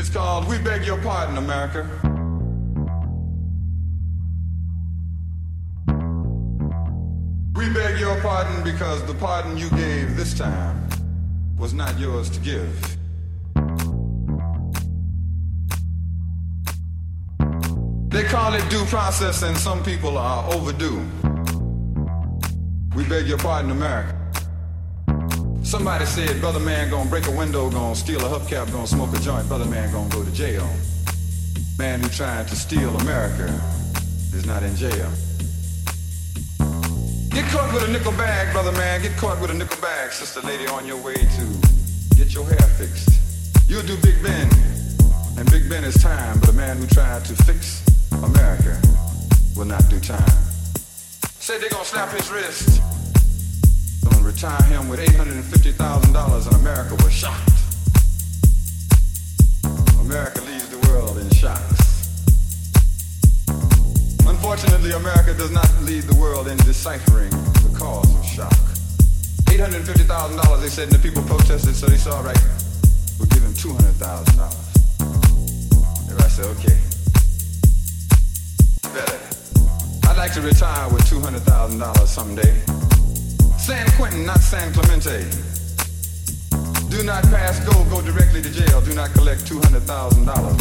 it's called We Beg Your Pardon, America. We beg your pardon because the pardon you gave this time was not yours to give. They call it due process and some people are overdue. We beg your pardon, America. Somebody said, brother man gonna break a window, gonna steal a hubcap, gonna smoke a joint, brother man gonna go to jail. Man who tried to steal America is not in jail. Get caught with a nickel bag, brother man, get caught with a nickel bag, sister lady on your way to get your hair fixed. You'll do Big Ben, and Big Ben is time, but a man who tried to fix America will not do time. Say they're gonna slap his wrist, gonna retire him with $850,000, and America was shocked. America leaves the world in shocks. Unfortunately, America does not lead the world in deciphering the cause of shock. $850,000, they said, and the people protested, so they said, all right, we'll give him $200,000. Everybody said, okay. Better. I'd like to retire with $200,000 someday. San Quentin, not San Clemente. Do not pass go, go directly to jail. Do not collect $200,000.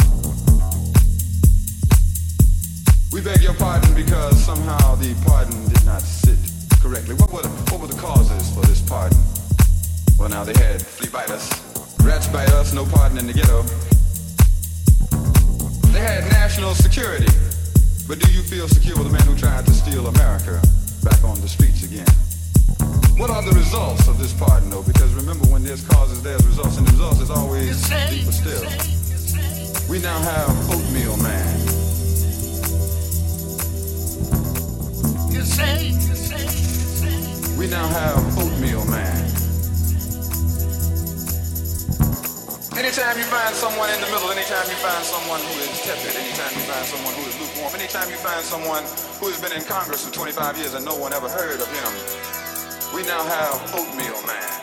We beg your pardon because somehow the pardon did not sit correctly. What were the causes for this pardon? Well, now they had flea bite us, rats bite us, no pardon in the ghetto. They had national security. But do you feel secure with a man who tried to steal America back on the streets again? What are the results of this pardon, though? Because remember, when there's causes, there's results, and the results is always deeper still. We now have Oatmeal Man. We now have Oatmeal Man. Anytime you find someone in the middle, anytime you find someone who is tepid, anytime you find someone who is lukewarm, anytime you find someone who has been in Congress for 25 years and no one ever heard of him, we now have Oatmeal Man.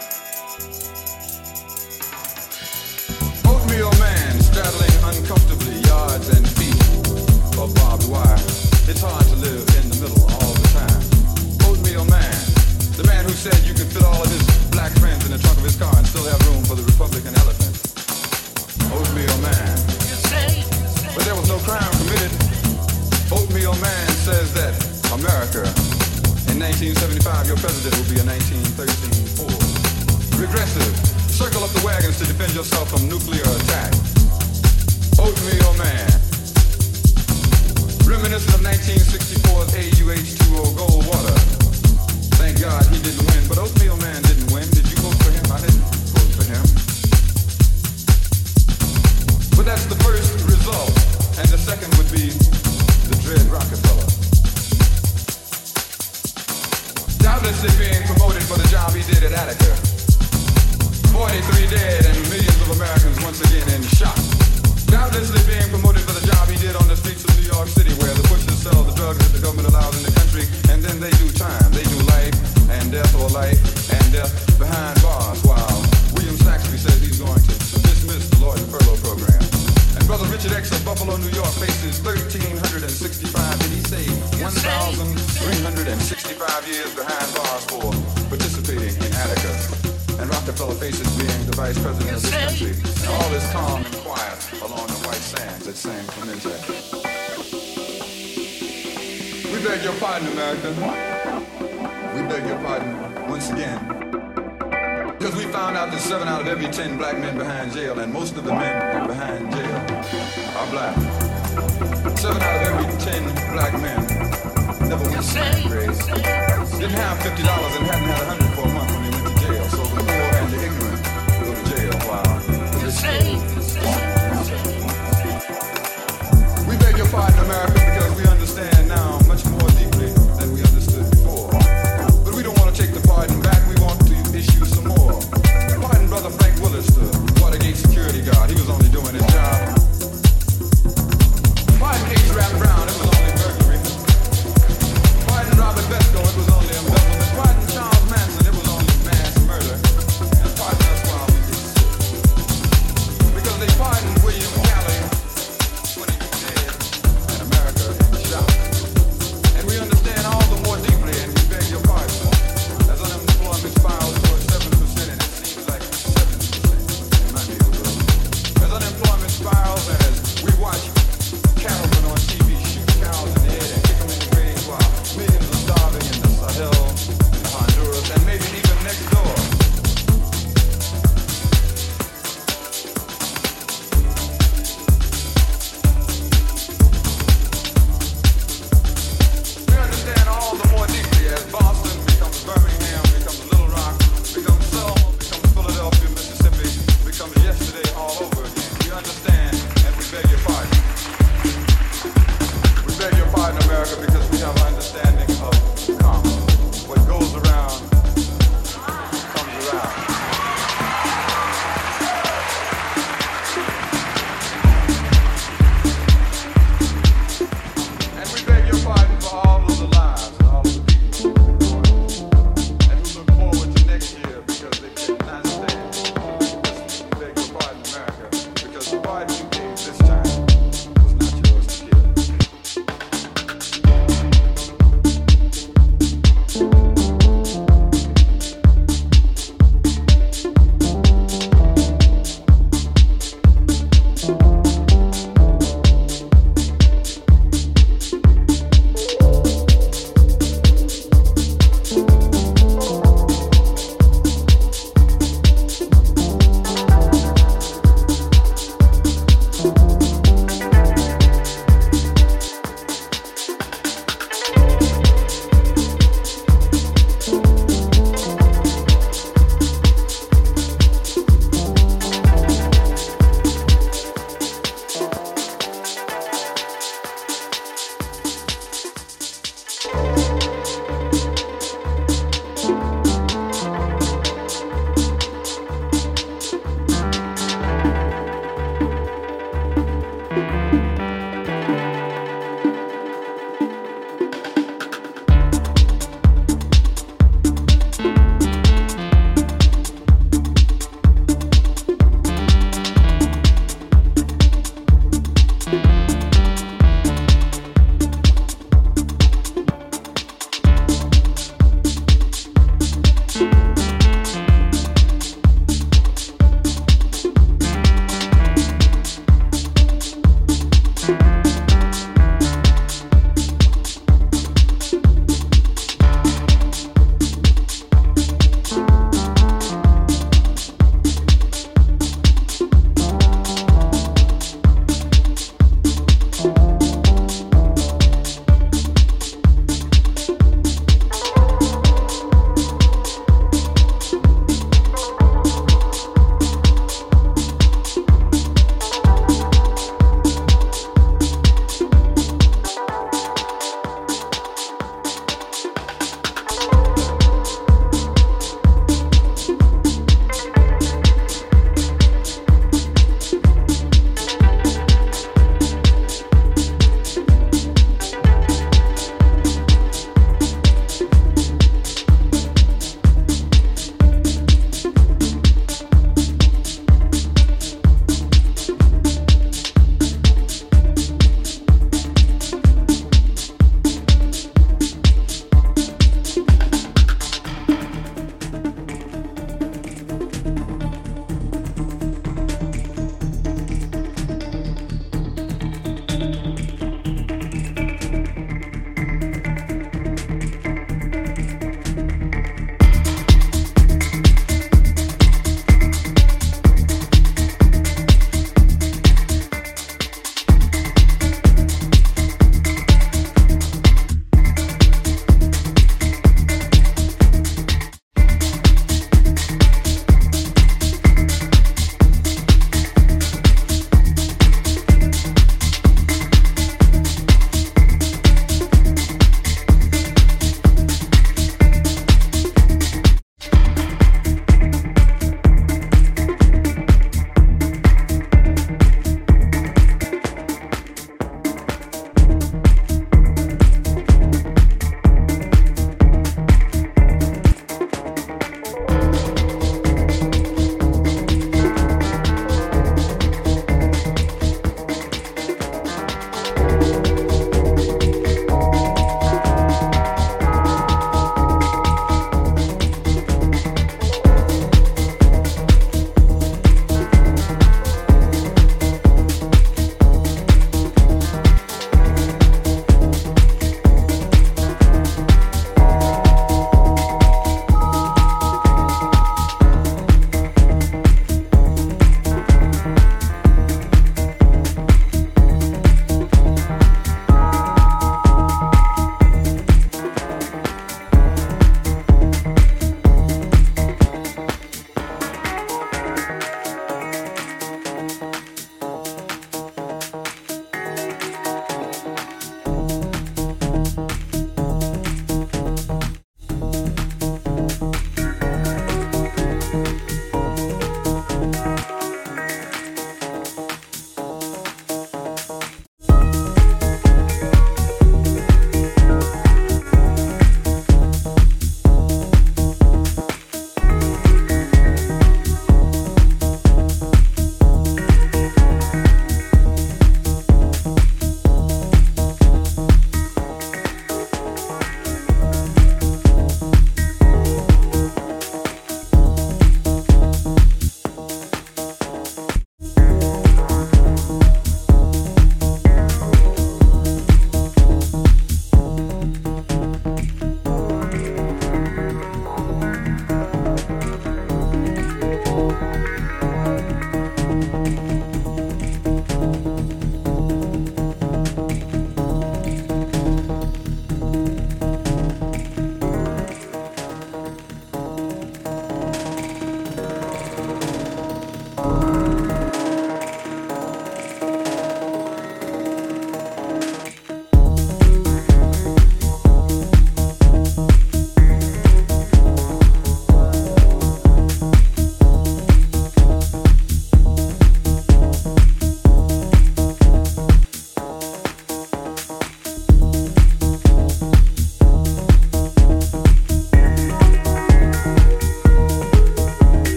Oatmeal Man straddling uncomfortably yards and feet of barbed wire. It's hard to live in the middle all the time. Oatmeal Man, the man who said you could fit all of his black friends in the trunk of his car and still have room for the Republican elephant. Oatmeal Man. But there was no crime committed. Oatmeal Man says that America, in 1975, your president will be a 1913 Ford. Regressive. Circle up the wagons to defend yourself from nuclear attack. Oatmeal Man. Reminiscent of 1964's AUH2O Goldwater. Thank God he didn't win, but Oatmeal Man didn't win. Did you vote for him? I didn't vote for him. But that's the first result, and the second would be the dread Rockefeller. Doubtlessly being promoted for the job he did at Attica. 43 dead and millions of Americans once again in shock. Doubtlessly being promoted for the job he did on the streets of New York City, where the pushers sell the drugs that the government allows in the country, and then they do time. They do life and death, or life and death behind bars, while William Saxby says he's going to dismiss the Lloyd Furlough program. And Brother Richard X of Buffalo, New York faces 1,365, did he say 1,365 years behind bars for participating in Attica. And Rockefeller faces being the vice president of this country. And all is calm and quiet along the white sands at San Clemente. We beg your pardon, America. We beg your pardon once again. Because we found out that 7 out of every 10 black men behind jail, and most of the men behind jail are black. 7 out of every 10 black men never went to ninth grade. Didn't have $50 and hadn't had $100 for a month when they went to jail. So the poor and the ignorant go to jail while the rich We beg your pardon, America, because we understand now much more deeply than we understood before. But we don't want to take the pardon back. We want to issue some more. Pardon Brother Frank Willis, the Watergate security guard. He was only doing his job. Pardon H. Rap Brown. It was only burglary. Pardon Robert Vesco. It was only embezzlement. Pardon Charles Manson.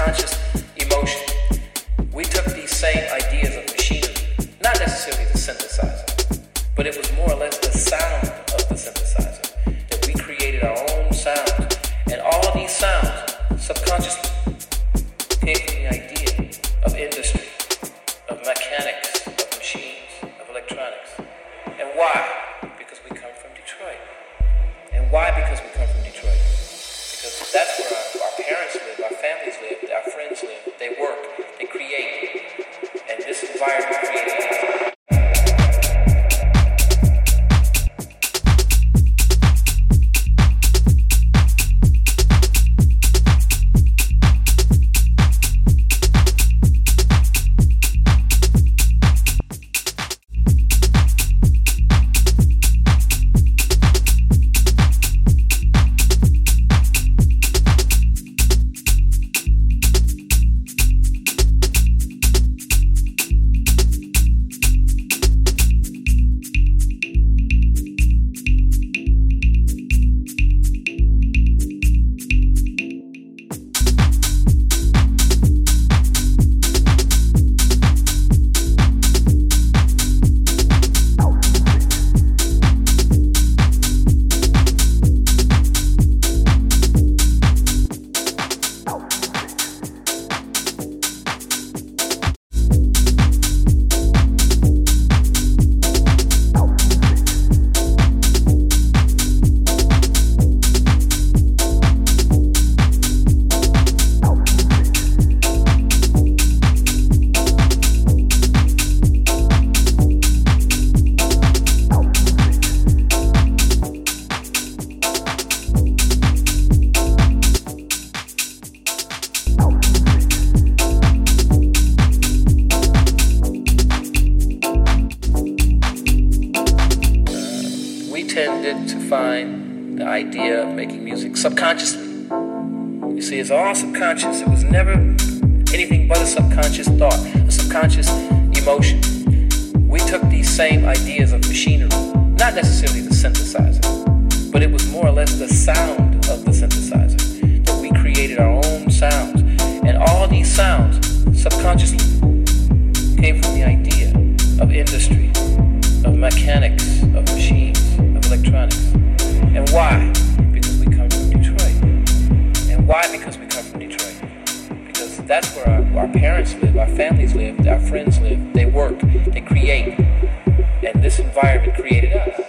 subconscious emotion. We took these same ideas of machinery, not necessarily the synthesizer, but it was more or less the sound of the synthesizer, that we created our own sounds. And all these sounds, subconsciously, came from the idea of industry, of mechanics, of machines, of electronics. And why? Because we come from Detroit. And why? Because we come from Detroit. Because that's where our parents live, our families live, our friends live, they work, they create. And this environment created. Subconsciously. You see, it's all subconscious. It was never anything but a subconscious thought, a subconscious emotion. We took these same ideas of machinery, not necessarily the synthesizer, but it was more or less the sound of the synthesizer, that we created our own sounds. And all these sounds, subconsciously, came from the idea of industry, of mechanics, of machines, of electronics. And why? Why? Because we come from Detroit. Because that's where our parents live, our families live, our friends live, they work, they create. And this environment created us.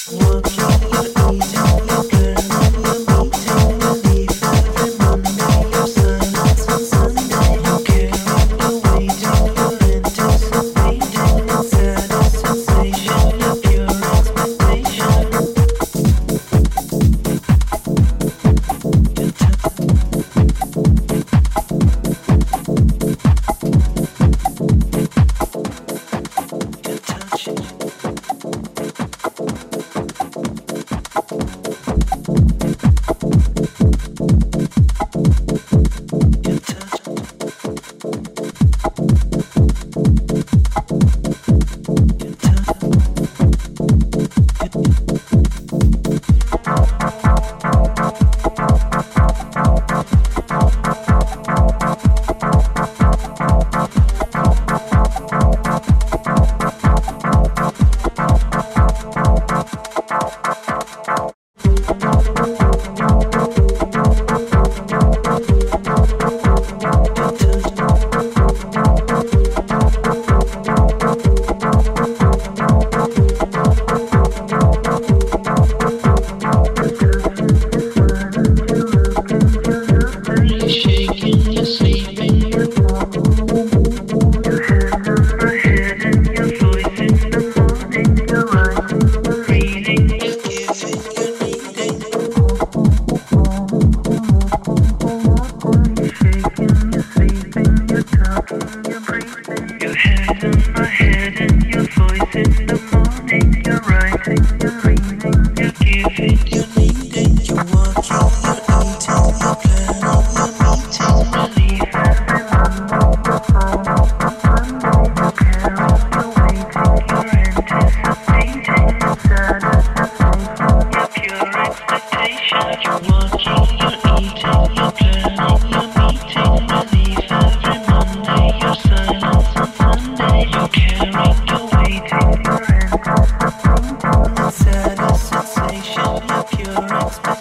Sensation, your pure expectation.